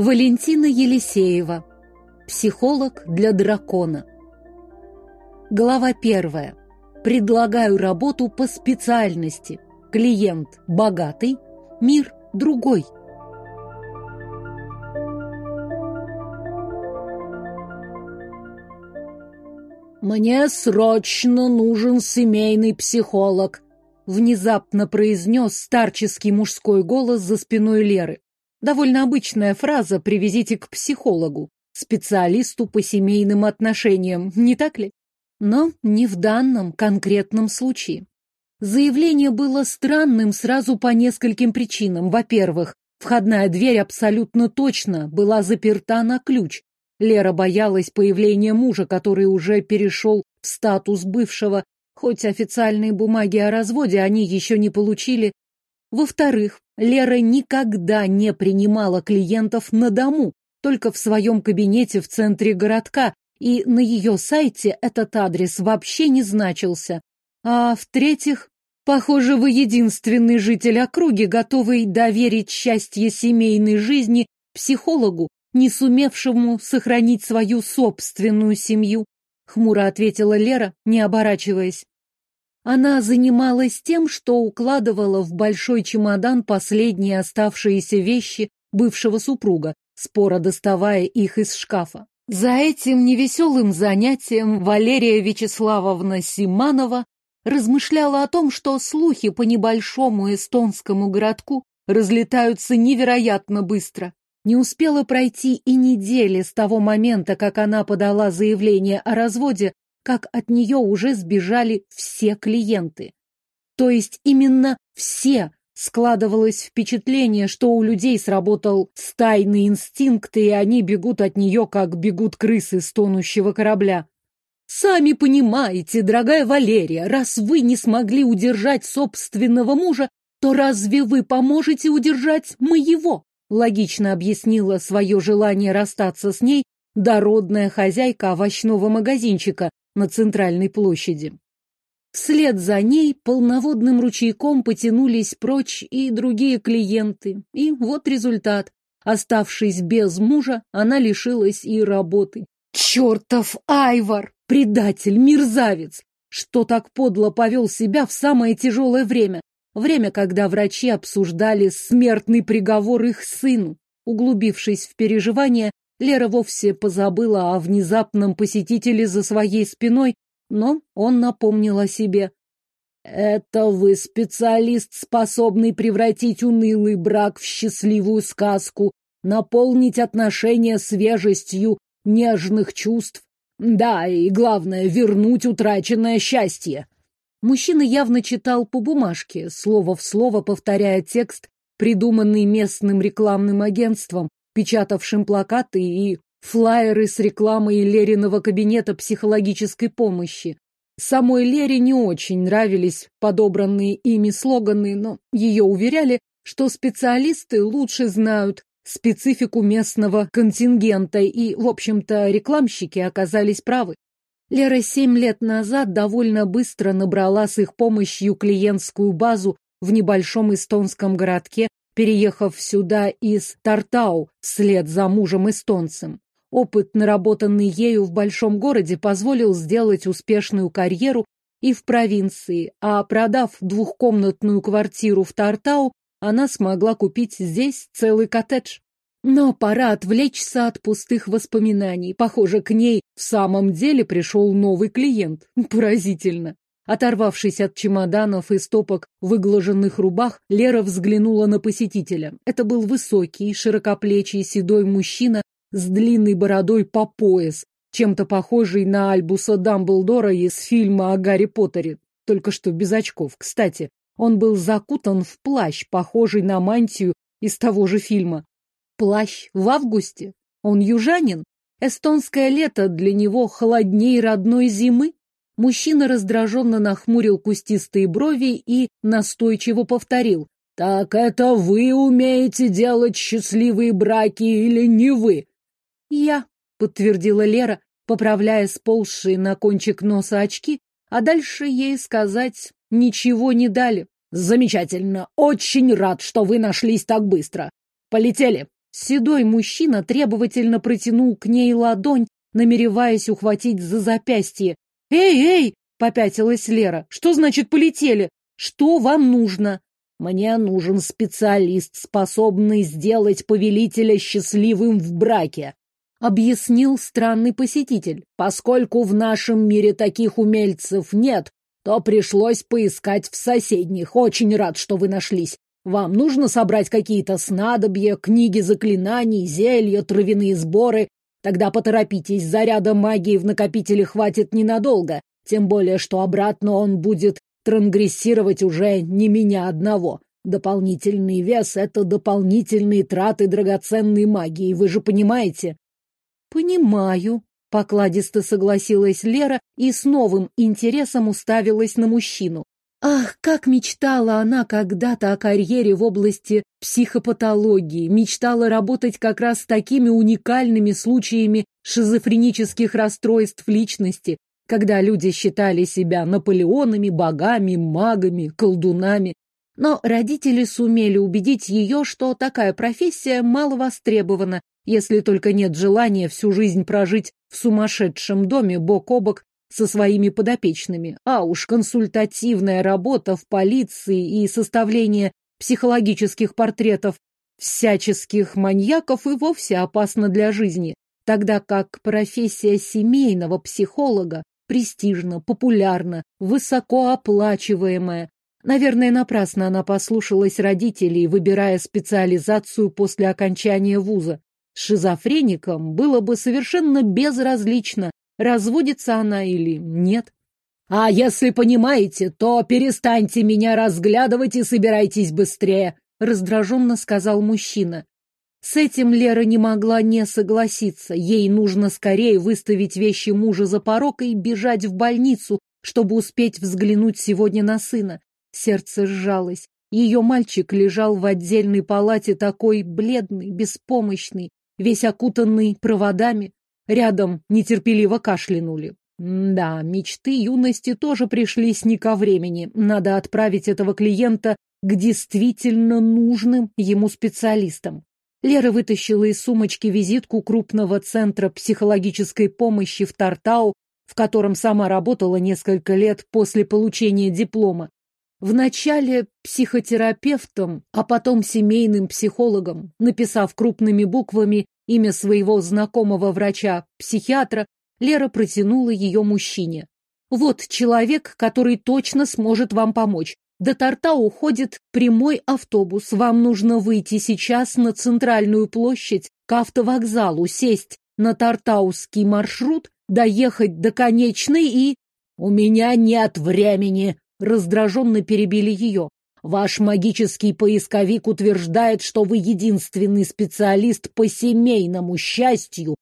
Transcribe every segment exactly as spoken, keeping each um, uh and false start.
Валентина Елисеева. Психолог для дракона. Глава первая. Предлагаю работу по специальности. Клиент богатый, мир другой. «Мне срочно нужен семейный психолог», — внезапно произнес старческий мужской голос за спиной Леры. Довольно обычная фраза «привезите к психологу», специалисту по семейным отношениям, не так ли? Но не в данном конкретном случае. Заявление было странным сразу по нескольким причинам. Во-первых, входная дверь абсолютно точно была заперта на ключ. Лера боялась появления мужа, который уже перешел в статус бывшего, хоть официальные бумаги о разводе они еще не получили. Во-вторых, Лера никогда не принимала клиентов на дому, только в своем кабинете в центре городка, и на ее сайте этот адрес вообще не значился. А в-третьих, похоже, вы единственный житель округи, готовый доверить счастье семейной жизни психологу, не сумевшему сохранить свою собственную семью, хмуро ответила Лера, не оборачиваясь. Она занималась тем, что укладывала в большой чемодан последние оставшиеся вещи бывшего супруга, споро доставая их из шкафа. За этим невеселым занятием Валерия Вячеславовна Симанова размышляла о том, что слухи по небольшому эстонскому городку разлетаются невероятно быстро. Не успела пройти и недели с того момента, как она подала заявление о разводе, как от нее уже сбежали все клиенты. То есть именно все. Складывалось впечатление, что у людей сработал стайный инстинкт, и они бегут от нее, как бегут крысы с тонущего корабля. «Сами понимаете, дорогая Валерия, раз вы не смогли удержать собственного мужа, то разве вы поможете удержать моего?» Логично объяснила свое желание расстаться с ней дородная хозяйка овощного магазинчика на центральной площади. Вслед за ней полноводным ручейком потянулись прочь и другие клиенты. И вот результат. Оставшись без мужа, она лишилась и работы. Чертов Айвар! Предатель, мерзавец! Что так подло повел себя в самое тяжелое время? Время, когда врачи обсуждали смертный приговор их сыну. Углубившись в переживания, Лера вовсе позабыла о внезапном посетителе за своей спиной, но он напомнил о себе. «Это вы специалист, способный превратить унылый брак в счастливую сказку, наполнить отношения свежестью нежных чувств. Да, и главное, вернуть утраченное счастье». Мужчина явно читал по бумажке, слово в слово повторяя текст, придуманный местным рекламным агентством, печатавшим плакаты и флаеры с рекламой Лериного кабинета психологической помощи. Самой Лере не очень нравились подобранные ими слоганы, но ее уверяли, что специалисты лучше знают специфику местного контингента, и, в общем-то, рекламщики оказались правы. Лера семь лет назад довольно быстро набрала с их помощью клиентскую базу в небольшом эстонском городке, переехав сюда из Тартау вслед за мужем-эстонцем. Опыт, наработанный ею в большом городе, позволил сделать успешную карьеру и в провинции, а продав двухкомнатную квартиру в Тартау, она смогла купить здесь целый коттедж. Но пора отвлечься от пустых воспоминаний. Похоже, к ней в самом деле пришел новый клиент. Поразительно. Оторвавшись от чемоданов и стопок выглаженных рубах, Лера взглянула на посетителя. Это был высокий, широкоплечий, седой мужчина с длинной бородой по пояс, чем-то похожий на Альбуса Дамблдора из фильма о Гарри Поттере, только что без очков. Кстати, он был закутан в плащ, похожий на мантию из того же фильма. Плащ в августе? Он южанин? Эстонское лето для него холоднее родной зимы? Мужчина раздраженно нахмурил кустистые брови и настойчиво повторил. «Так это вы умеете делать счастливые браки или не вы?» «Я», — подтвердила Лера, поправляя сползшие на кончик носа очки, а дальше ей сказать ничего не дали. «Замечательно! Очень рад, что вы нашлись так быстро! Полетели! Седой мужчина требовательно протянул к ней ладонь, намереваясь ухватить за запястье. «Эй, эй!» — попятилась Лера. «Что значит полетели? Что вам нужно?» «Мне нужен специалист, способный сделать повелителя счастливым в браке», — объяснил странный посетитель. «Поскольку в нашем мире таких умельцев нет, то пришлось поискать в соседних. Очень рад, что вы нашлись. Вам нужно собрать какие-то снадобья, книги заклинаний, зелья, травяные сборы. Тогда поторопитесь, заряда магии в накопителе хватит ненадолго, тем более, что обратно он будет трансгрессировать уже не меня одного. Дополнительный вес — это дополнительные траты драгоценной магии, вы же понимаете?» «Понимаю», — покладисто согласилась Лера и с новым интересом уставилась на мужчину. Ах, как мечтала она когда-то о карьере в области психопатологии, мечтала работать как раз с такими уникальными случаями шизофренических расстройств личности, когда люди считали себя Наполеонами, богами, магами, колдунами. Но родители сумели убедить ее, что такая профессия мало востребована, если только нет желания всю жизнь прожить в сумасшедшем доме бок о бок со своими подопечными. А уж консультативная работа в полиции и составление психологических портретов всяческих маньяков и вовсе опасно для жизни, тогда как профессия семейного психолога престижна, популярна, высокооплачиваемая. Наверное, напрасно она послушалась родителей, выбирая специализацию после окончания вуза. Шизофреникам было бы совершенно безразлично, разводится она или нет. «А если понимаете, то перестаньте меня разглядывать и собирайтесь быстрее», — раздраженно сказал мужчина. С этим Лера не могла не согласиться. Ей нужно скорее выставить вещи мужа за порог и бежать в больницу, чтобы успеть взглянуть сегодня на сына. Сердце сжалось. Ее мальчик лежал в отдельной палате такой бледный, беспомощный, весь окутанный проводами. Рядом нетерпеливо кашлянули. Да, мечты юности тоже пришлись не ко времени. Надо отправить этого клиента к действительно нужным ему специалистам. Лера вытащила из сумочки визитку крупного центра психологической помощи в Тартау, в котором сама работала несколько лет после получения диплома. Вначале психотерапевтом, а потом семейным психологом, написав крупными буквами имя своего знакомого врача-психиатра, Лера протянула ее мужчине. «Вот человек, который точно сможет вам помочь. До Тартау уходит прямой автобус. Вам нужно выйти сейчас на центральную площадь к автовокзалу, сесть на тартауский маршрут, доехать до конечной и...» «У меня нет времени!» — раздраженно перебили ее. «Ваш магический поисковик утверждает, что вы единственный специалист по семейному счастью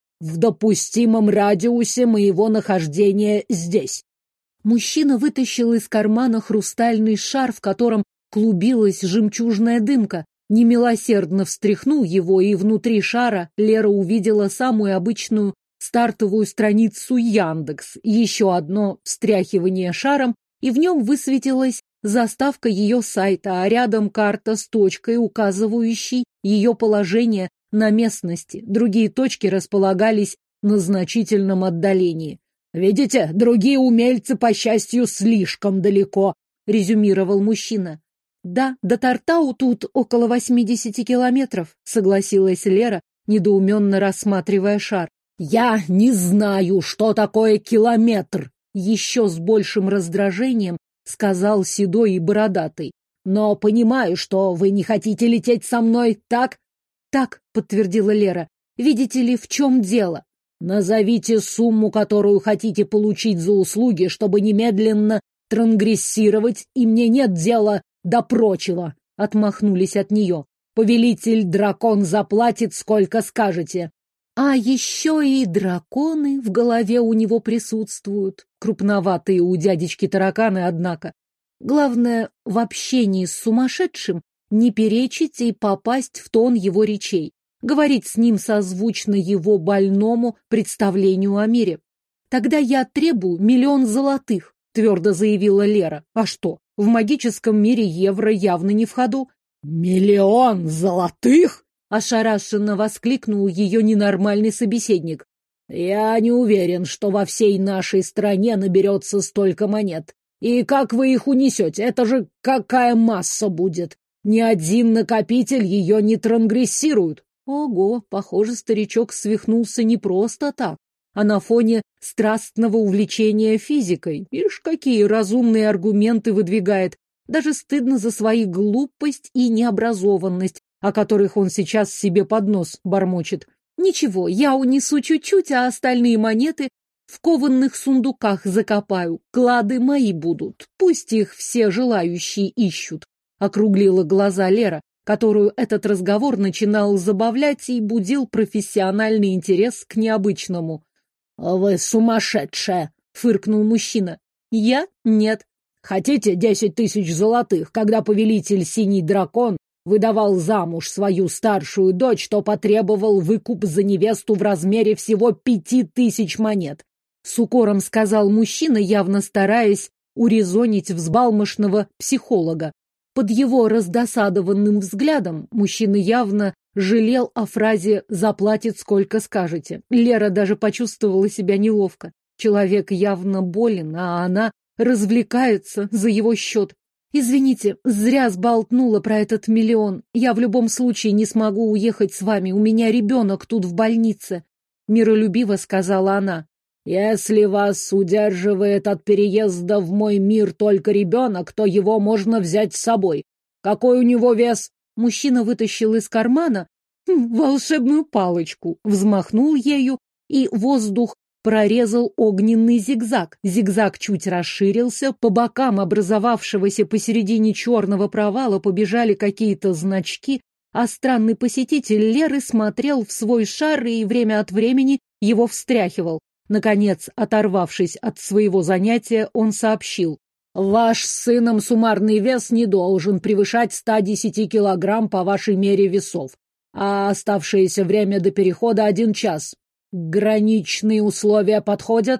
в допустимом радиусе моего нахождения здесь». Мужчина вытащил из кармана хрустальный шар, в котором клубилась жемчужная дымка, немилосердно встряхнул его, и внутри шара Лера увидела самую обычную стартовую страницу Яндекс, еще одно встряхивание шаром, и в нем высветилась заставка ее сайта, а рядом карта с точкой, указывающей ее положение на местности. Другие точки располагались на значительном отдалении. «Видите, другие умельцы, по счастью, слишком далеко», — резюмировал мужчина. «Да, до Тартау тут около восьмидесяти километров», — согласилась Лера, недоуменно рассматривая шар. «Я не знаю, что такое километр», — еще с большим раздражением сказал седой и бородатый. «Но понимаю, что вы не хотите лететь со мной, так?» «Так», — подтвердила Лера. «Видите ли, в чем дело?» «Назовите сумму, которую хотите получить за услуги, чтобы немедленно трансгрессировать, и мне нет дела до прочего», — отмахнулись от нее. «Повелитель-дракон заплатит, сколько скажете». А еще и драконы в голове у него присутствуют. Крупноватые у дядечки тараканы, однако. Главное, в общении с сумасшедшим не перечить и попасть в тон его речей. Говорить с ним созвучно его больному представлению о мире. «Тогда я требую миллион золотых», — твердо заявила Лера. «А что, в магическом мире евро явно не в ходу». «Миллион золотых?» Ошарашенно воскликнул ее ненормальный собеседник. Я не уверен, что во всей нашей стране наберется столько монет. И как вы их унесете? Это же какая масса будет? Ни один накопитель ее не трансгрессирует. Ого, похоже, старичок свихнулся не просто так, а на фоне страстного увлечения физикой. Ишь, какие разумные аргументы выдвигает. Даже стыдно за свою глупость и необразованность, о которых он сейчас себе под нос бормочет. Ничего, я унесу чуть-чуть, а остальные монеты в кованных сундуках закопаю. Клады мои будут. Пусть их все желающие ищут. Округлила глаза Лера, которую этот разговор начинал забавлять и будил профессиональный интерес к необычному. «Вы сумасшедшая!» — фыркнул мужчина. «Я? Нет». «Хотите десять тысяч золотых, когда повелитель Синий Дракон выдавал замуж свою старшую дочь, то потребовал выкуп за невесту в размере всего пяти тысяч монет?» С укором сказал мужчина, явно стараясь урезонить взбалмошного психолога. Под его раздосадованным взглядом мужчина явно жалел о фразе «заплатит, сколько скажете». Лера даже почувствовала себя неловко. Человек явно болен, а она развлекается за его счет. «Извините, зря сболтнула про этот миллион. Я в любом случае не смогу уехать с вами. У меня ребенок тут в больнице», — миролюбиво сказала она. «Если вас удерживает от переезда в мой мир только ребенок, то его можно взять с собой. Какой у него вес?» Мужчина вытащил из кармана хм, волшебную палочку, взмахнул ею, и воздух прорезал огненный зигзаг. Зигзаг чуть расширился, по бокам образовавшегося посередине черного провала побежали какие-то значки, а странный посетитель Леры смотрел в свой шар и время от времени его встряхивал. Наконец, оторвавшись от своего занятия, он сообщил. «Ваш с сыном суммарный вес не должен превышать ста десяти килограмм по вашей мере весов, а оставшееся время до перехода один час. Граничные условия подходят?»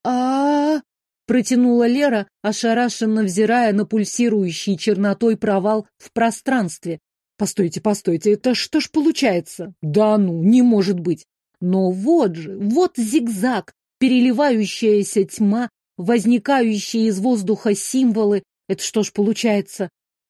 а протянула Лера, ошарашенно взирая на пульсирующий чернотой провал в пространстве. «Постойте, постойте, это что ж получается? Да ну, не может быть! Но вот же, вот зигзаг, переливающаяся тьма, возникающие из воздуха символы. Это что ж получается?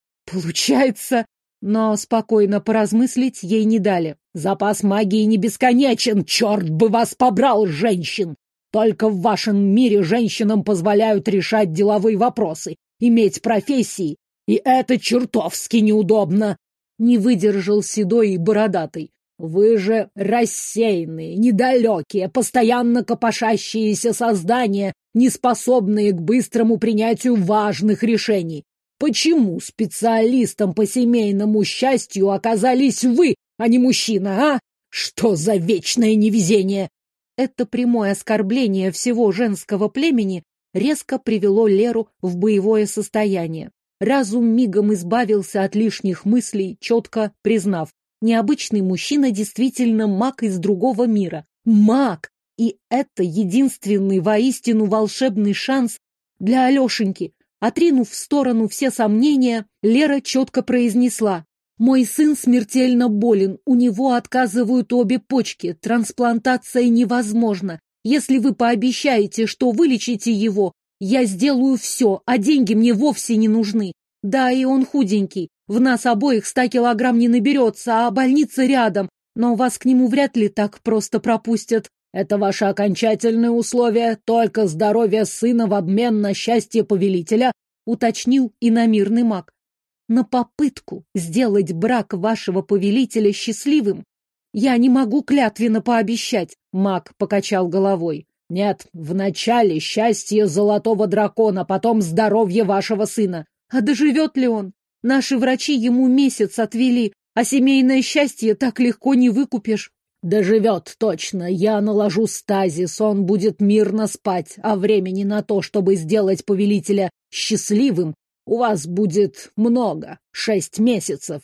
Получается, но спокойно поразмыслить ей не дали. «Запас магии не бесконечен, черт бы вас побрал, женщин! Только в вашем мире женщинам позволяют решать деловые вопросы, иметь профессии, и это чертовски неудобно!» Не выдержал седой и бородатый. «Вы же рассеянные, недалекие, постоянно копошащиеся создания, не способные к быстрому принятию важных решений. Почему специалистом по семейному счастью оказались вы, а не мужчина, а? Что за вечное невезение?» Это прямое оскорбление всего женского племени резко привело Леру в боевое состояние. Разум мигом избавился от лишних мыслей, четко признав: необычный мужчина действительно маг из другого мира. Маг! И это единственный воистину волшебный шанс для Алешеньки. Отринув в сторону все сомнения, Лера четко произнесла: «Мой сын смертельно болен, у него отказывают обе почки, трансплантация невозможна. Если вы пообещаете, что вылечите его, я сделаю все, а деньги мне вовсе не нужны. Да, и он худенький, в нас обоих ста килограмм не наберется, а больница рядом, но вас к нему вряд ли так просто пропустят». «Это ваше окончательное условие, только здоровье сына в обмен на счастье повелителя», уточнил иномирный маг. «На попытку сделать брак вашего повелителя счастливым я не могу клятвенно пообещать», — маг покачал головой. «Нет, вначале счастье золотого дракона, потом здоровье вашего сына». «А доживет ли он? Наши врачи ему месяц отвели, а семейное счастье так легко не выкупишь». «Доживет, точно. Я наложу стазис, он будет мирно спать, а времени на то, чтобы сделать повелителя счастливым, у вас будет много. Шесть месяцев».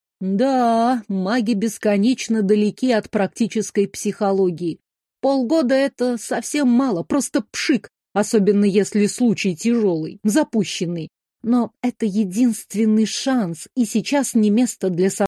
Да, маги бесконечно далеки от практической психологии. Полгода — это совсем мало, просто пшик, особенно если случай тяжелый, запущенный. Но это единственный шанс, и сейчас не место для